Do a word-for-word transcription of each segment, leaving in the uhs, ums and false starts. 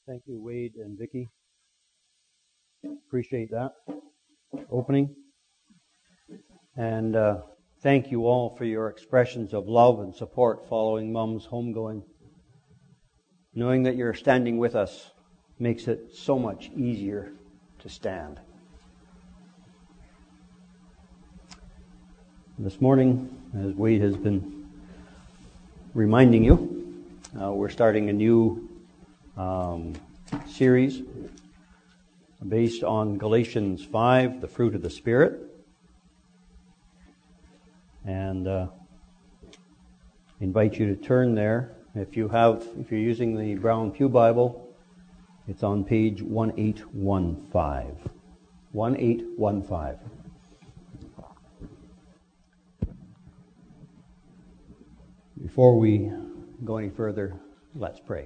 Thank you, Wade and Vicki. Appreciate that opening. And uh, thank you all for your expressions of love and support following Mom's homegoing. Knowing that you're standing with us makes it so much easier to stand. This morning, as Wade has been reminding you, uh, we're starting a new um, series based on Galatians five, the fruit of the Spirit. And uh, invite you to turn there. If you have, if you're using the Brown Pew Bible, it's on page one eight one five. one eight one five. Before we go any further, let's pray.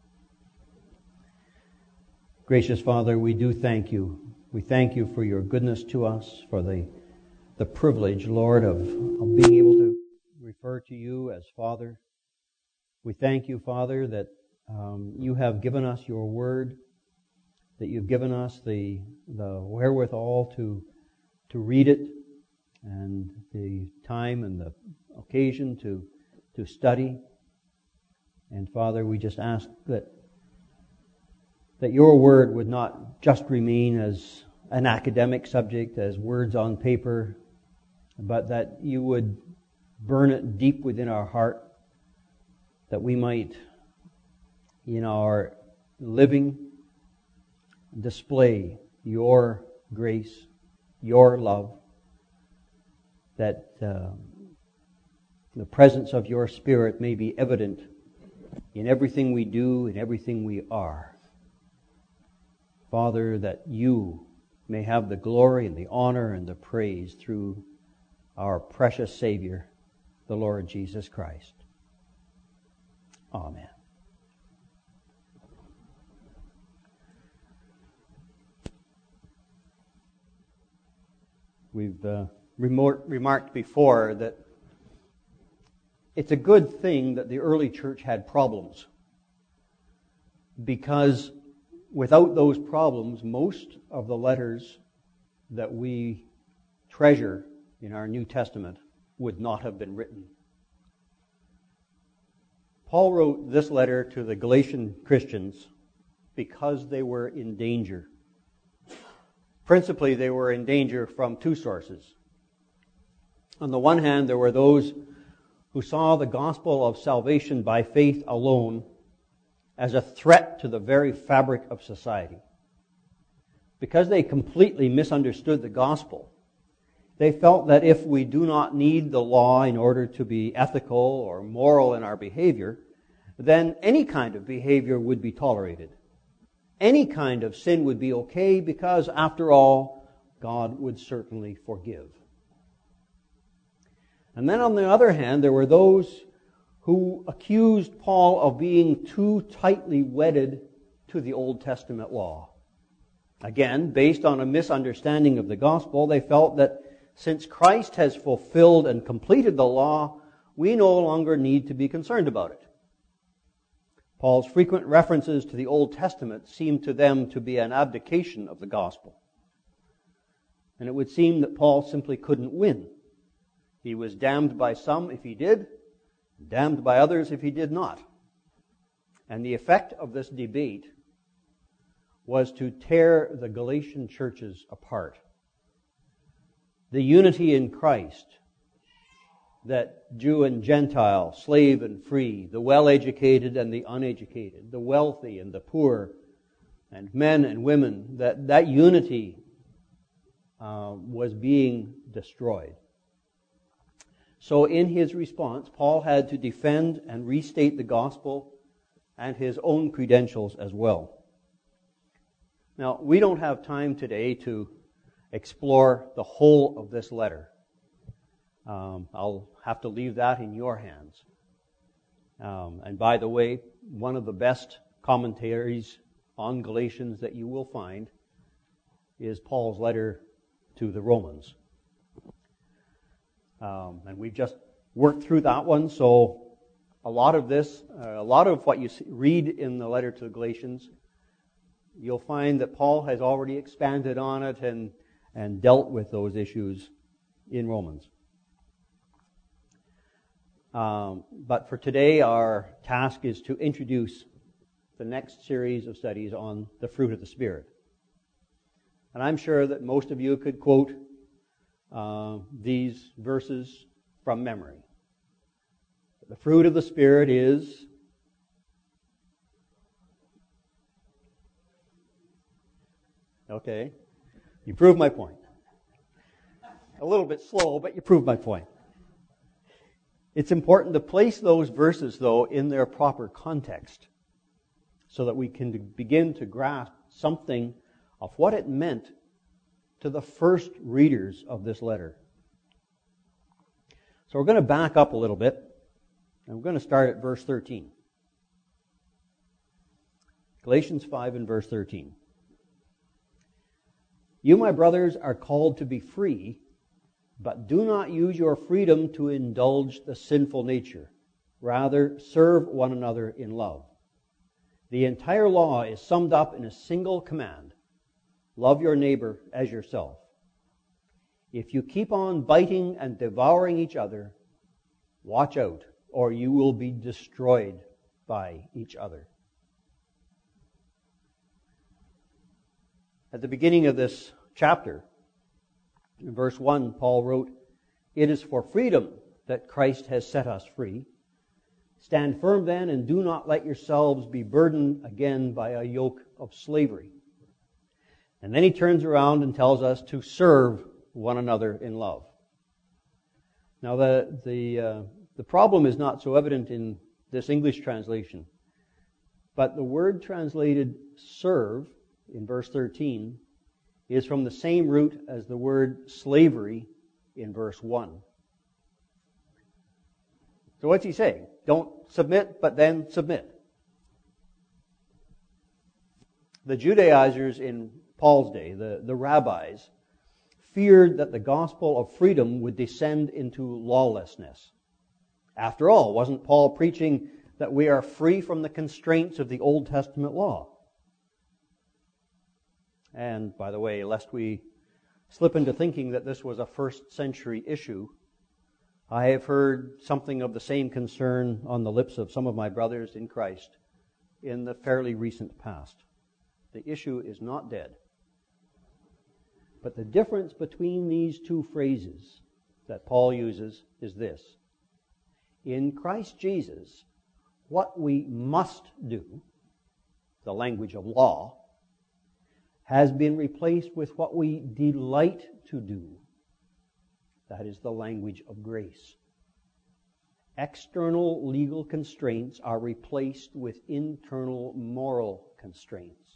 Gracious Father, we do thank you. We thank you for your goodness to us, for the the privilege, Lord, of, of being able to refer to you as Father. We thank you, Father, that um, you have given us your word, that you've given us the the wherewithal to to read it, and the time and the occasion to to study. And Father, we just ask that that your word would not just remain as an academic subject, as words on paper, but that you would burn it deep within our heart, that we might, in our living, display your grace, your love, that uh, the presence of your Spirit may be evident in everything we do, in everything we are. Father, that you may have the glory and the honor and the praise through our precious Savior, the Lord Jesus Christ. Amen. We've uh, remor- remarked before that it's a good thing that the early church had problems, because without those problems, most of the letters that we treasure in our New Testament would not have been written. Paul wrote this letter to the Galatian Christians because they were in danger. Principally, they were in danger from two sources. On the one hand, there were those who saw the gospel of salvation by faith alone as a threat to the very fabric of society. Because they completely misunderstood the gospel, they felt that if we do not need the law in order to be ethical or moral in our behavior, then any kind of behavior would be tolerated. Any kind of sin would be okay because, after all, God would certainly forgive. And then on the other hand, there were those who accused Paul of being too tightly wedded to the Old Testament law. Again, based on a misunderstanding of the gospel, they felt that since Christ has fulfilled and completed the law, we no longer need to be concerned about it. Paul's frequent references to the Old Testament seemed to them to be an abdication of the gospel. And it would seem that Paul simply couldn't win. He was damned by some if he did, damned by others if he did not. And the effect of this debate was to tear the Galatian churches apart. The unity in Christ, that Jew and Gentile, slave and free, the well-educated and the uneducated, the wealthy and the poor, and men and women, that that unity uh, was being destroyed. So in his response, Paul had to defend and restate the gospel and his own credentials as well. Now, we don't have time today to explore the whole of this letter. Um, I'll have to leave that in your hands. Um, and by the way, one of the best commentaries on Galatians that you will find is Paul's letter to the Romans. Um, and we've just worked through that one, so a lot of this, uh, a lot of what you see, read in the letter to the Galatians you'll find that Paul has already expanded on it and, and dealt with those issues in Romans. Um, but for today, our task is to introduce the next series of studies on the fruit of the Spirit. And I'm sure that most of you could quote uh, these verses from memory. The fruit of the Spirit is okay. You prove my point. A little bit slow, but you prove my point. It's important to place those verses, though, in their proper context so that we can begin to grasp something of what it meant to the first readers of this letter. So we're going to back up a little bit, and we're going to start at verse thirteen. Galatians five and verse thirteen. You, my brothers, are called to be free, but do not use your freedom to indulge the sinful nature. Rather, serve one another in love. The entire law is summed up in a single command. Love your neighbor as yourself. If you keep on biting and devouring each other, watch out, or you will be destroyed by each other. At the beginning of this chapter, in verse one, Paul wrote, "It is for freedom that Christ has set us free. Stand firm then, and do not let yourselves be burdened again by a yoke of slavery." And then he turns around and tells us to serve one another in love. Now, the the uh, the problem is not so evident in this English translation, but the word translated "serve" in verse thirteen is from the same root as the word slavery in verse one. So what's he saying? Don't submit, but then submit. The Judaizers in Paul's day, the, the rabbis, feared that the gospel of freedom would descend into lawlessness. After all, wasn't Paul preaching that we are free from the constraints of the Old Testament law? And, by the way, lest we slip into thinking that this was a first century issue, I have heard something of the same concern on the lips of some of my brothers in Christ in the fairly recent past. The issue is not dead. But the difference between these two phrases that Paul uses is this. In Christ Jesus, what we must do, the language of law, has been replaced with what we delight to do. That is the language of grace. External legal constraints are replaced with internal moral constraints.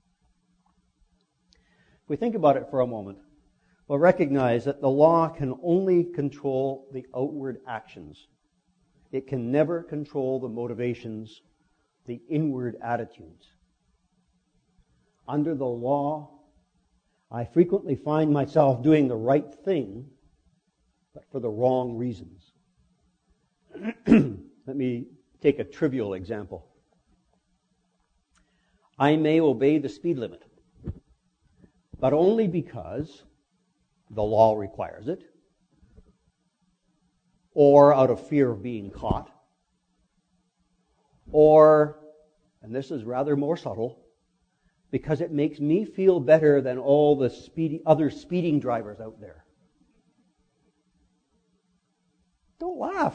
If we think about it for a moment, we'll recognize that the law can only control the outward actions. It can never control the motivations, the inward attitudes. Under the law, I frequently find myself doing the right thing, but for the wrong reasons. Let me take a trivial example. I may obey the speed limit, but only because the law requires it, or out of fear of being caught, or, and this is rather more subtle, because it makes me feel better than all the speedy, other speeding drivers out there. Don't laugh.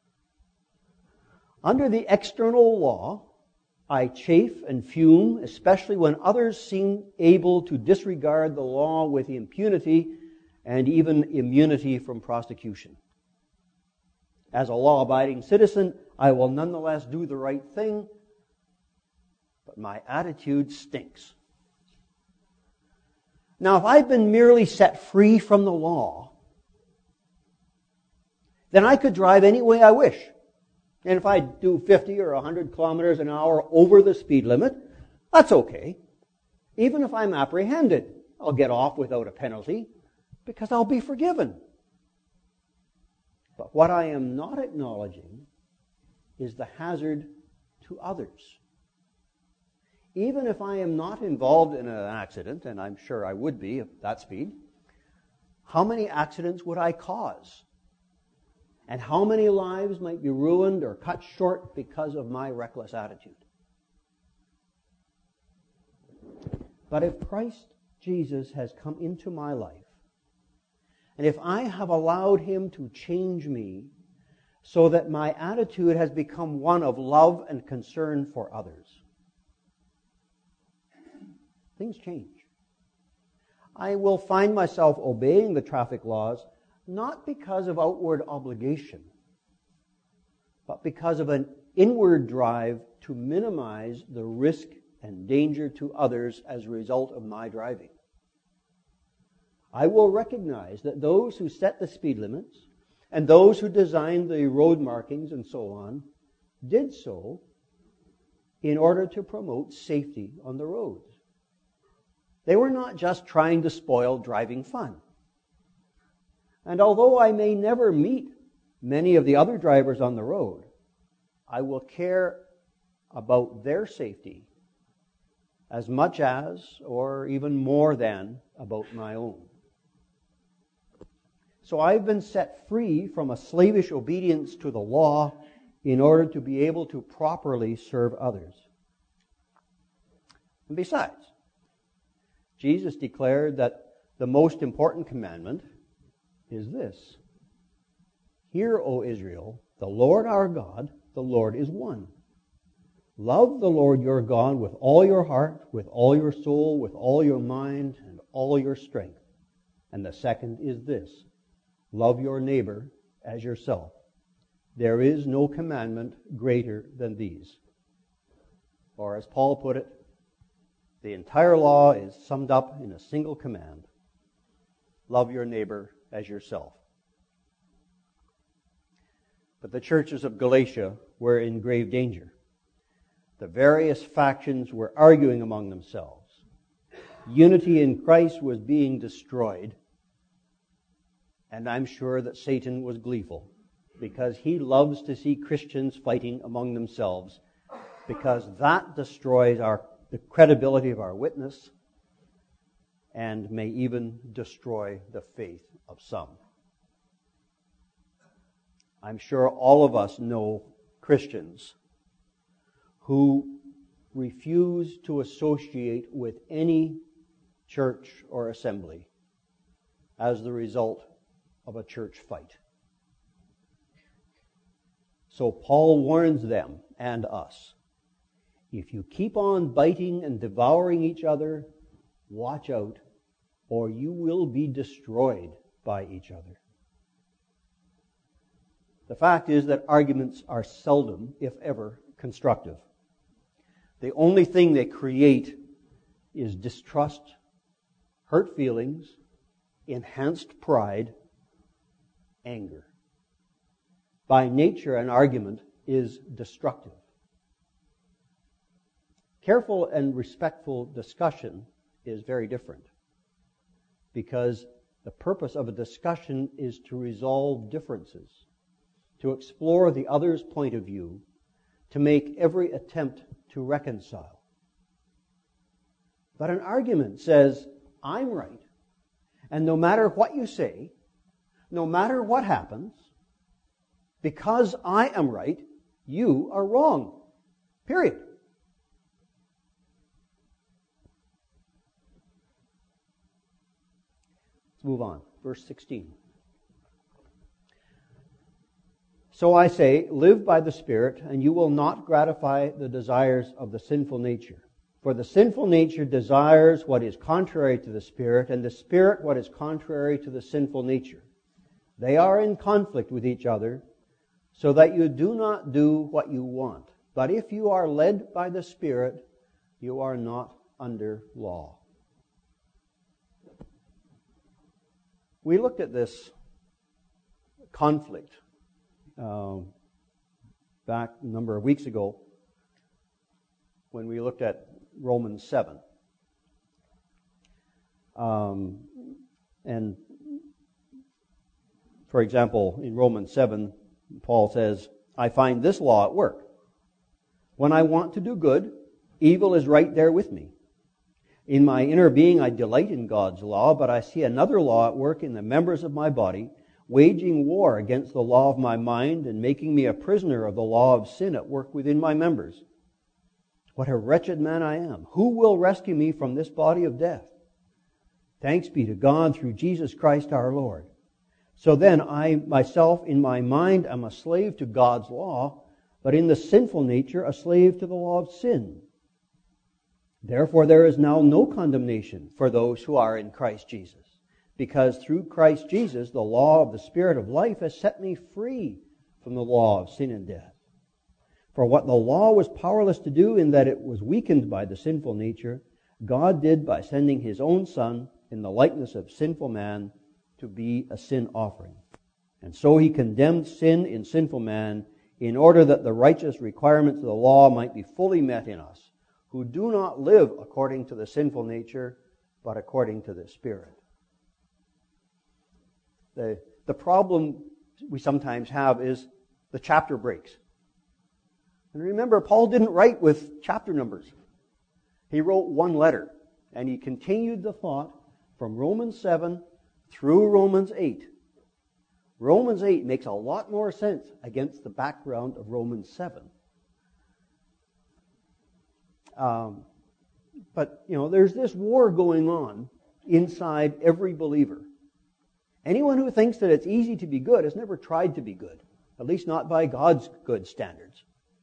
Under the external law, I chafe and fume, especially when others seem able to disregard the law with impunity and even immunity from prosecution. As a law-abiding citizen, I will nonetheless do the right thing, but my attitude stinks. Now, if I've been merely set free from the law, then I could drive any way I wish. And if I do fifty or one hundred kilometers an hour over the speed limit, that's okay. Even if I'm apprehended, I'll get off without a penalty because I'll be forgiven. But what I am not acknowledging is the hazard to others. even if I am not involved in an accident, and I'm sure I would be at that speed, how many accidents would I cause? And how many lives might be ruined or cut short because of my reckless attitude? But if Christ Jesus has come into my life, and if I have allowed Him to change me so that my attitude has become one of love and concern for others, things change. I will find myself obeying the traffic laws not because of outward obligation, but because of an inward drive to minimize the risk and danger to others as a result of my driving. I will recognize that those who set the speed limits and those who designed the road markings and so on did so in order to promote safety on the roads. They were not just trying to spoil driving fun. And although I may never meet many of the other drivers on the road, I will care about their safety as much as, or even more than, about my own. So I've been set free from a slavish obedience to the law in order to be able to properly serve others. And besides, Jesus declared that the most important commandment is this: Hear, O Israel, the Lord our God, the Lord is one. Love the Lord your God with all your heart, with all your soul, with all your mind, and all your strength. And the second is this: love your neighbor as yourself. There is no commandment greater than these. Or as Paul put it, the entire law is summed up in a single command: love your neighbor as yourself. But the churches of Galatia were in grave danger. The various factions were arguing among themselves. Unity in Christ was being destroyed. And I'm sure that Satan was gleeful, because he loves to see Christians fighting among themselves, because that destroys our the credibility of our witness and may even destroy the faith of some. I'm sure all of us know Christians who refuse to associate with any church or assembly as the result of a church fight. So Paul warns them and us: if you keep on biting and devouring each other, watch out, or you will be destroyed by each other. The fact is that arguments are seldom, if ever, constructive. The only thing they create is distrust, hurt feelings, enhanced pride, anger. By nature, an argument is destructive. Careful and respectful discussion is very different, because the purpose of a discussion is to resolve differences, to explore the other's point of view, to make every attempt to reconcile. But an argument says, I'm right, and no matter what you say, no matter what happens, because I am right, you are wrong. Period. Let's move on. Verse sixteen. So I say, live by the Spirit, and you will not gratify the desires of the sinful nature. For the sinful nature desires what is contrary to the Spirit, and the Spirit what is contrary to the sinful nature. They are in conflict with each other, so that you do not do what you want. But if you are led by the Spirit, you are not under law. We looked at this conflict uh, back a number of weeks ago when we looked at Romans seven. Um, and, for example, in Romans seven, Paul says, I find this law at work. When I want to do good, Evil is right there with me. In my inner being, I delight in God's law, but I see another law at work in the members of my body, waging war against the law of my mind and making me a prisoner of the law of sin at work within my members. What a wretched man I am. Who will rescue me from this body of death? Thanks be to God through Jesus Christ our Lord. So then, I myself in my mind am a slave to God's law, but in the sinful nature a slave to the law of sin. Therefore there is now no condemnation for those who are in Christ Jesus, because through Christ Jesus the law of the Spirit of life has set me free from the law of sin and death. For what the law was powerless to do in that it was weakened by the sinful nature, God did by sending His own Son in the likeness of sinful man to be a sin offering. And so He condemned sin in sinful man in order that the righteous requirements of the law might be fully met in us, who do not live according to the sinful nature, but according to the Spirit. The, the problem we sometimes have is the chapter breaks. And remember, Paul didn't write with chapter numbers. He wrote one letter, and he continued the thought from Romans seven through Romans eight. Romans eight makes a lot more sense against the background of Romans seven. Um, but, you know, there's this war going on inside every believer. Anyone who thinks that it's easy to be good has never tried to be good, at least not by God's good standards.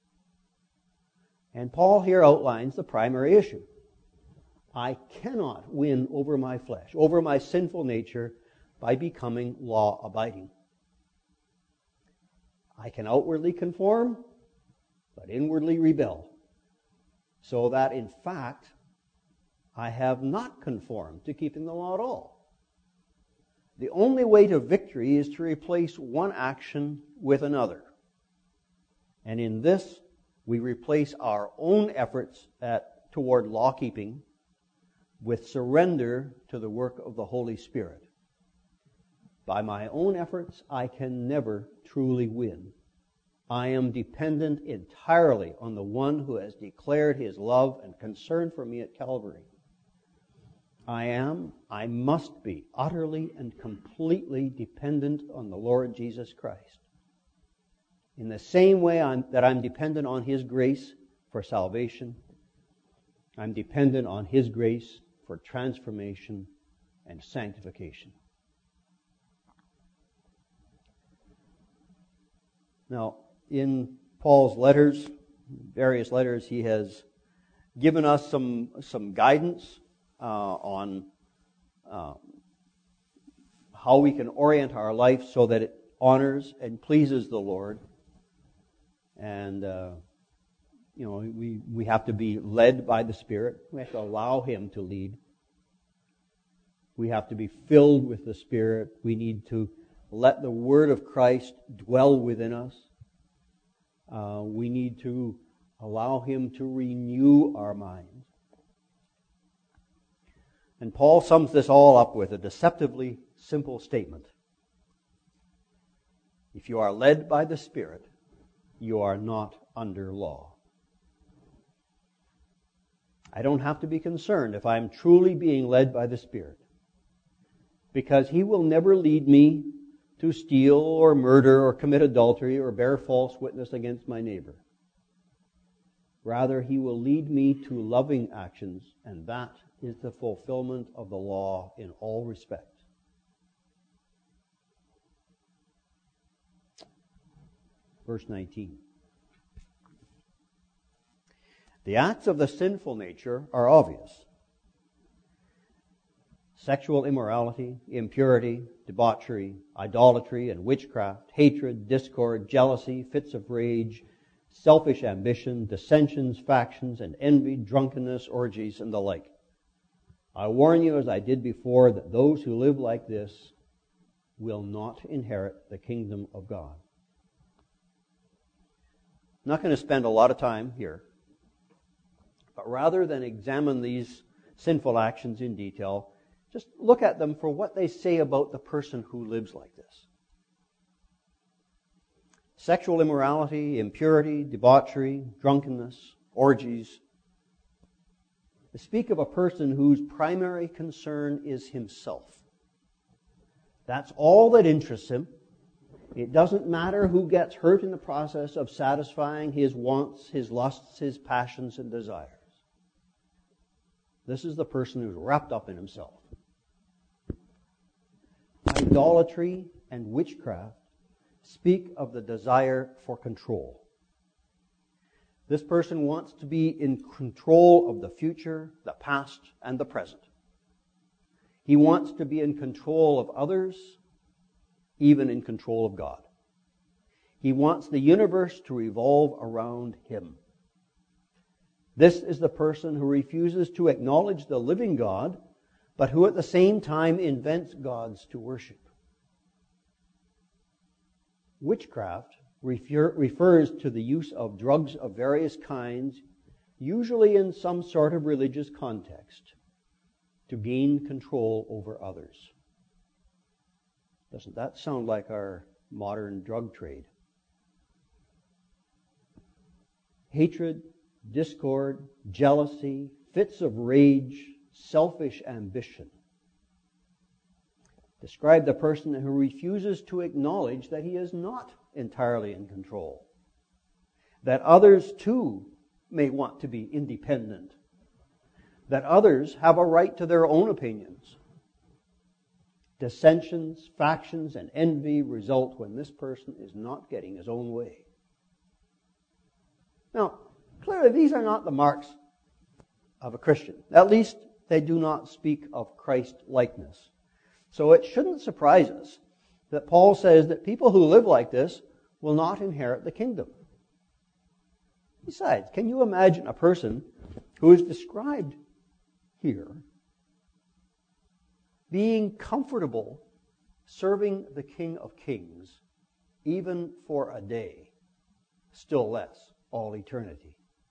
And Paul here outlines the primary issue. I cannot win over my flesh, over my sinful nature, by becoming law-abiding. I can outwardly conform, but inwardly rebel, so that in fact I have not conformed to keeping the law at all. The only way to victory is to replace one action with another. And in this, we replace our own efforts at, toward law-keeping with surrender to the work of the Holy Spirit. By my own efforts, I can never truly win. I am dependent entirely on the one who has declared His love and concern for me at Calvary. I am, I must be, utterly and completely dependent on the Lord Jesus Christ. In the same way I'm, that I'm dependent on His grace for salvation, I'm dependent on His grace for transformation and sanctification. Now, in Paul's letters, various letters, he has given us some some guidance uh, on uh, how we can orient our life so that it honors and pleases the Lord. And uh, you know, we we have to be led by the Spirit. We have to allow Him to lead. We have to be filled with the Spirit. We need to let the Word of Christ dwell within us. Uh, we need to allow Him to renew our minds. And Paul sums this all up with a deceptively simple statement. If you are led by the Spirit, you are not under law. I don't have to be concerned if I'm truly being led by the Spirit, because He will never lead me to steal or murder or commit adultery or bear false witness against my neighbor. Rather, He will lead me to loving actions, and that is the fulfillment of the law in all respects. Verse nineteen. The acts of the sinful nature are obvious. Sexual immorality, impurity, debauchery, idolatry and witchcraft, hatred, discord, jealousy, fits of rage, selfish ambition, dissensions, factions, and envy, drunkenness, orgies, and the like. I warn you, as I did before, that those who live like this will not inherit the kingdom of God. I'm not going to spend a lot of time here, but rather than examine these sinful actions in detail, just look at them for what they say about the person who lives like this. Sexual immorality, impurity, debauchery, drunkenness, orgies, to speak of a person whose primary concern is himself. That's all that interests him. It doesn't matter who gets hurt in the process of satisfying his wants, his lusts, his passions and desires. This is the person who's wrapped up in himself. Idolatry and witchcraft speak of the desire for control. This person wants to be in control of the future, the past, and the present. He wants to be in control of others, even in control of God. He wants the universe to revolve around him. This is the person who refuses to acknowledge the living God, but who at the same time invents gods to worship. Witchcraft refer, refers to the use of drugs of various kinds, usually in some sort of religious context, to gain control over others. Doesn't that sound like our modern drug trade? Hatred, discord, jealousy, fits of rage, selfish ambition describe the person who refuses to acknowledge that he is not entirely in control, that others too may want to be independent, that others have a right to their own opinions. Dissensions, factions, and envy result when this person is not getting his own way. Now, clearly these are not the marks of a Christian. At least they do not speak of Christ-likeness. So it shouldn't surprise us that Paul says that people who live like this will not inherit the kingdom. Besides, can you imagine a person who is described here being comfortable serving the King of Kings even for a day, still less all eternity?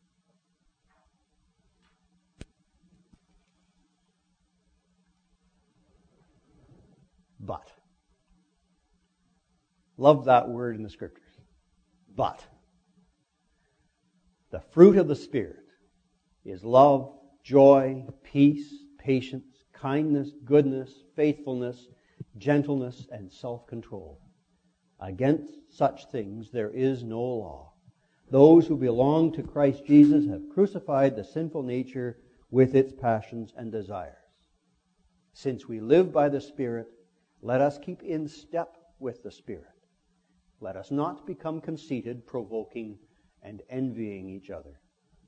But. Love that word in the Scriptures. But. The fruit of the Spirit is love, joy, peace, patience, kindness, goodness, faithfulness, gentleness, and self-control. Against such things there is no law. Those who belong to Christ Jesus have crucified the sinful nature with its passions and desires. Since we live by the Spirit, let us keep in step with the Spirit. Let us not become conceited, provoking, and envying each other.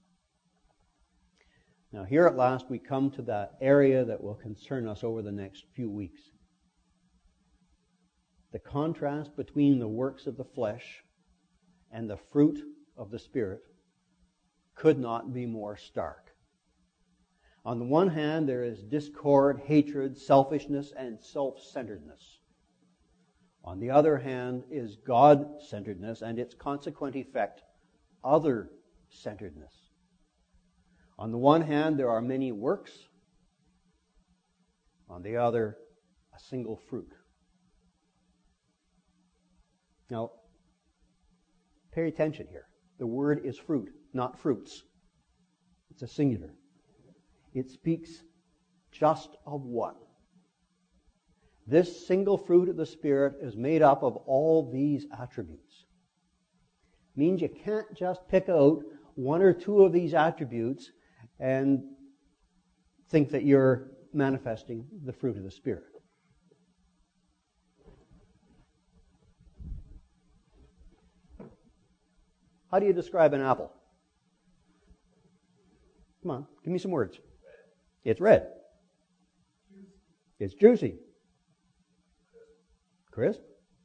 Now here at last we come to that area that will concern us over the next few weeks. The contrast between the works of the flesh and the fruit of the Spirit could not be more stark. On the one hand, there is discord, hatred, selfishness, and self-centeredness. On the other hand is God-centeredness and its consequent effect, other-centeredness. On the one hand, there are many works. On the other, a single fruit. Now, pay attention here. The word is fruit, not fruits. It's a singular. It speaks just of one. This single fruit of the Spirit is made up of all these attributes. It means you can't just pick out one or two of these attributes and think that you're manifesting the fruit of the Spirit. How do you describe an apple? Come on, give me some words. It's red. It's juicy. Crisp.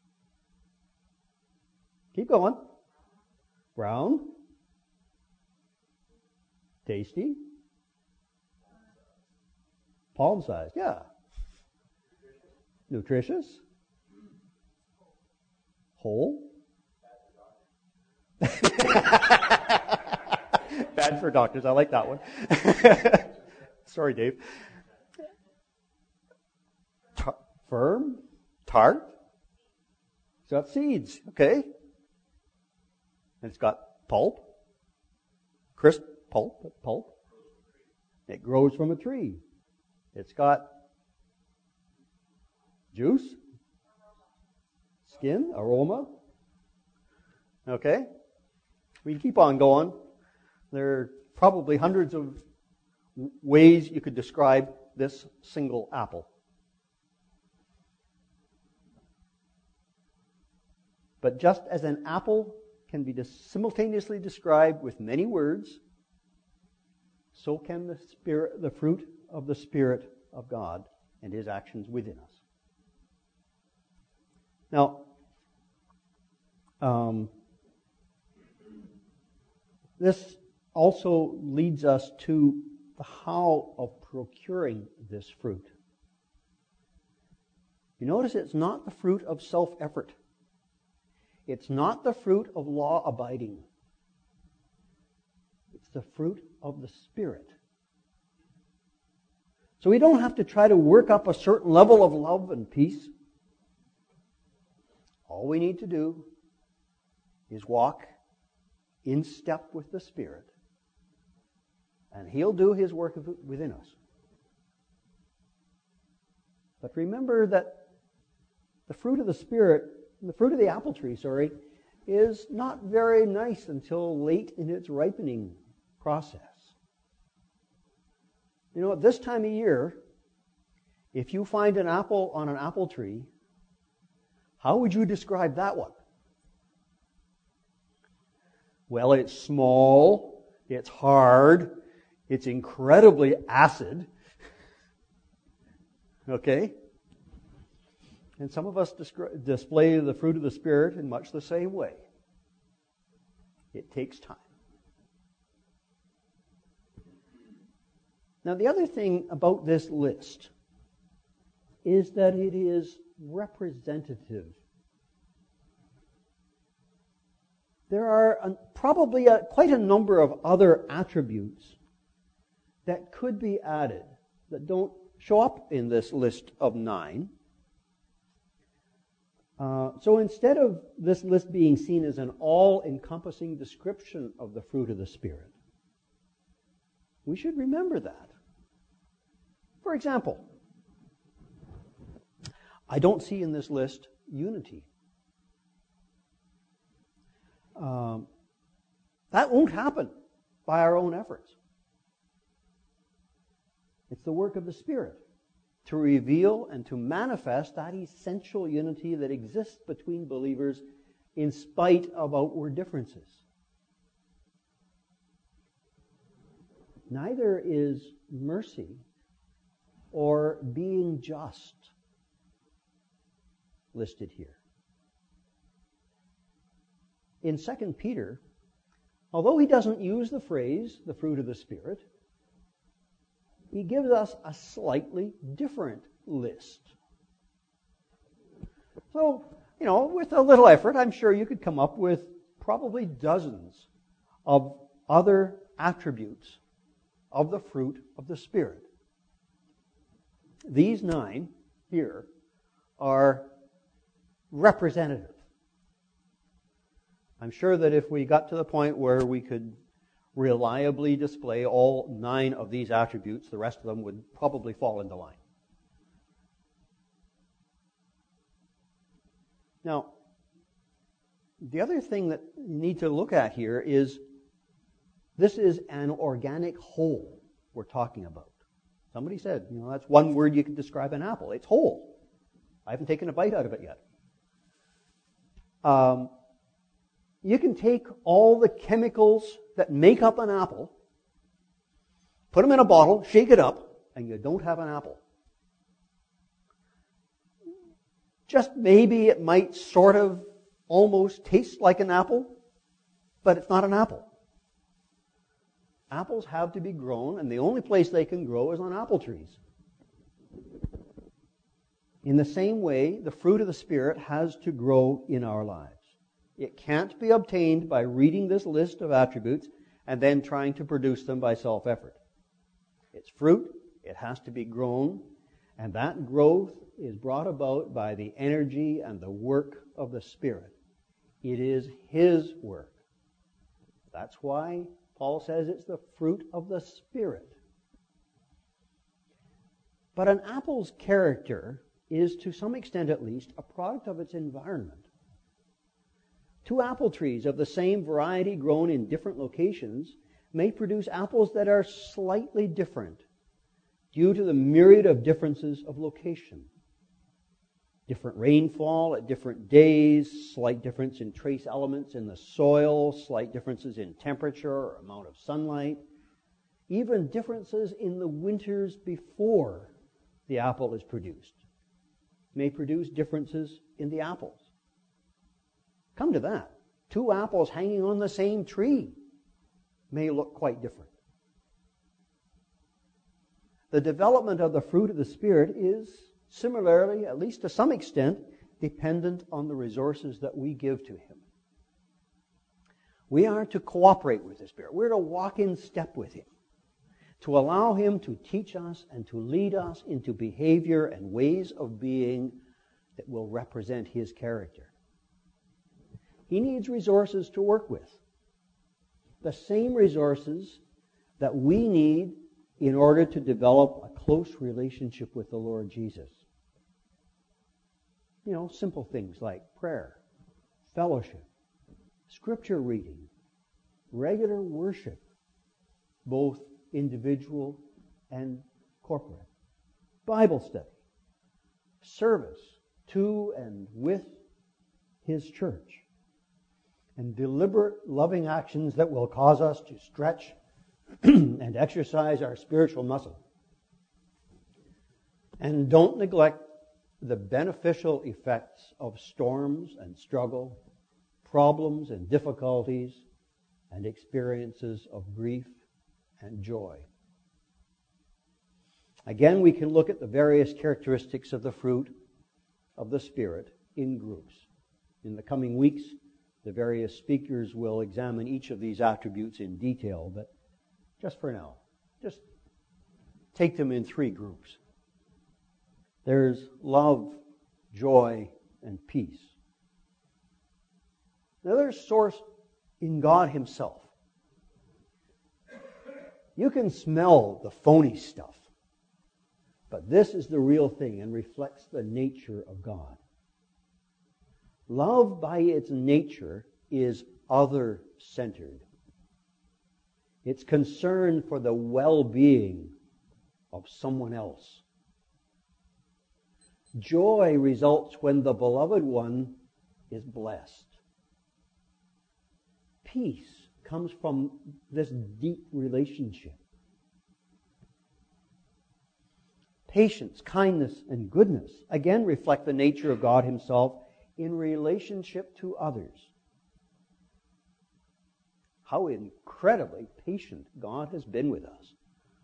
Keep going. Brown. Tasty. Palm-sized, yeah. Nutritious. Whole. Bad for doctors. I like that one. Sorry, Dave. Tar- firm. Tart. It's got seeds. Okay. And it's got pulp. Crisp pulp. Pulp. It grows from a tree. It's got juice, skin, aroma. Okay? We can keep on going. There are probably hundreds of ways you could describe this single apple. But just as an apple can be simultaneously described with many words, so can the spirit, the fruit of the Spirit of God and His actions within us. Now, um, this also leads us to the how of procuring this fruit. You notice it's not the fruit of self-effort. It's not the fruit of law-abiding. It's the fruit of the Spirit. So we don't have to try to work up a certain level of love and peace. All we need to do is walk in step with the Spirit, and He'll do His work within us. But remember that the fruit of the Spirit, the fruit of the apple tree, sorry, is not very nice until late in its ripening process. You know, at this time of year, if you find an apple on an apple tree, how would you describe that one? Well, it's small, it's hard, it's incredibly acid. Okay? And some of us descri- display the fruit of the Spirit in much the same way. It takes time. Now, the other thing about this list is that it is representative. There are a, probably a, quite a number of other attributes that could be added that don't show up in this list of nine. Uh, so instead of this list being seen as an all-encompassing description of the fruit of the Spirit, we should remember that. For example, I don't see in this list unity. Um, that won't happen by our own efforts. It's the work of the Spirit to reveal and to manifest that essential unity that exists between believers in spite of outward differences. Neither is mercy or being just listed here. In Second Peter, although he doesn't use the phrase, the fruit of the Spirit, he gives us a slightly different list. So, you know, with a little effort, I'm sure you could come up with probably dozens of other attributes of the fruit of the Spirit. These nine here are representative. I'm sure that if we got to the point where we could reliably display all nine of these attributes, the rest of them would probably fall into line. Now, the other thing that you need to look at here is this is an organic whole we're talking about. Somebody said, you know, that's one word you could describe an apple. It's whole. I haven't taken a bite out of it yet. Um, you can take all the chemicals that make up an apple, put them in a bottle, shake it up, and you don't have an apple. Just maybe it might sort of almost taste like an apple, but it's not an apple. Apples have to be grown, and the only place they can grow is on apple trees. In the same way, the fruit of the Spirit has to grow in our lives. It can't be obtained by reading this list of attributes and then trying to produce them by self-effort. It's fruit, it has to be grown, and that growth is brought about by the energy and the work of the Spirit. It is His work. That's why Paul says it's the fruit of the Spirit. But an apple's character is, to some extent at least, a product of its environment. Two apple trees of the same variety grown in different locations may produce apples that are slightly different due to the myriad of differences of location. Different rainfall at different days, slight difference in trace elements in the soil, slight differences in temperature or amount of sunlight, even differences in the winters before the apple is produced may produce differences in the apples. Come to that. Two apples hanging on the same tree may look quite different. The development of the fruit of the Spirit is similarly, at least to some extent, dependent on the resources that we give to Him. We are to cooperate with the Spirit. We're to walk in step with Him, to allow Him to teach us and to lead us into behavior and ways of being that will represent His character. He needs resources to work with. The same resources that we need in order to develop a close relationship with the Lord Jesus. You know, simple things like prayer, fellowship, scripture reading, regular worship, both individual and corporate, Bible study, service to and with His church, and deliberate loving actions that will cause us to stretch and exercise our spiritual muscle. And don't neglect the beneficial effects of storms and struggle, problems and difficulties, and experiences of grief and joy. Again, we can look at the various characteristics of the fruit of the Spirit in groups. In the coming weeks, the various speakers will examine each of these attributes in detail, but just for now, just take them in three groups. There's love, joy, and peace. Now, they're sourced in God Himself. You can smell the phony stuff, but this is the real thing and reflects the nature of God. Love, by its nature, is other-centered. It's concern for the well-being of someone else. Joy results when the beloved one is blessed. Peace comes from this deep relationship. Patience, kindness, and goodness again reflect the nature of God Himself in relationship to others. How incredibly patient God has been with us.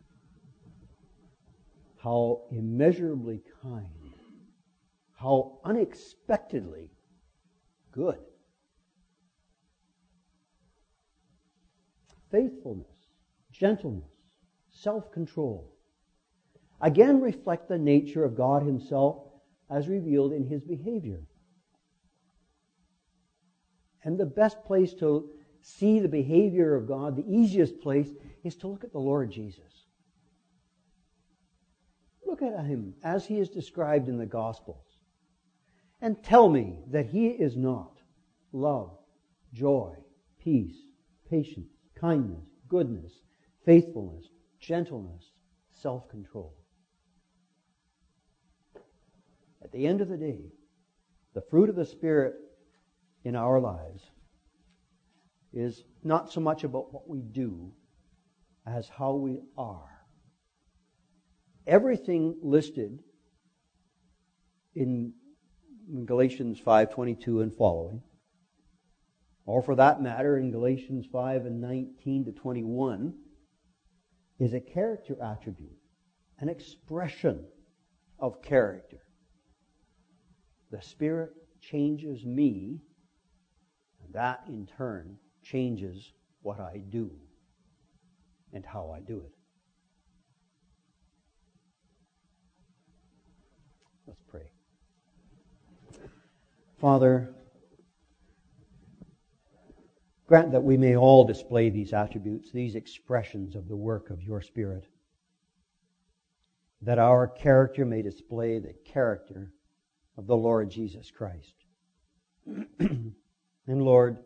How immeasurably kind. How unexpectedly good. Faithfulness, gentleness, self-control again reflect the nature of God Himself as revealed in His behavior. And the best place to see the behavior of God, the easiest place, is to look at the Lord Jesus. Look at Him as He is described in the Gospels. And tell me that He is not love, joy, peace, patience, kindness, goodness, faithfulness, gentleness, self-control. At the end of the day, the fruit of the Spirit in our lives is not so much about what we do as how we are. Everything listed in Galatians five twenty-two and following, or for that matter in Galatians five and nineteen to twenty-one, is a character attribute, an expression of character. The Spirit changes me, and that in turn changes what I do and how I do it. Let's pray. Father, grant that we may all display these attributes, these expressions of the work of your Spirit. that our character may display the character of the Lord Jesus Christ. And Lord,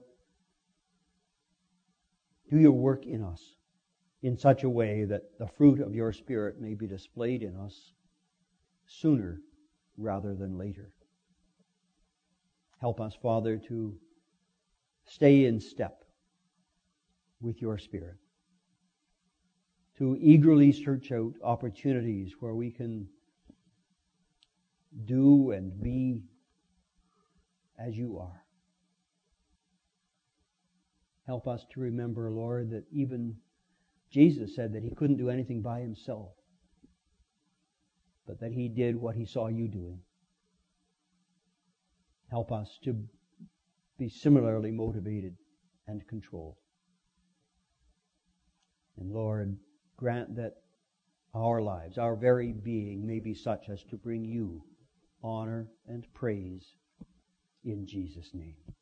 do your work in us in such a way that the fruit of your Spirit may be displayed in us sooner rather than later. Help us, Father, to stay in step with your Spirit, to eagerly search out opportunities where we can do and be as you are. Help us to remember, Lord, that even Jesus said that he couldn't do anything by himself, but that he did what he saw you doing. Help us to be similarly motivated and controlled. And Lord, grant that our lives, our very being, may be such as to bring you honor and praise in Jesus' name.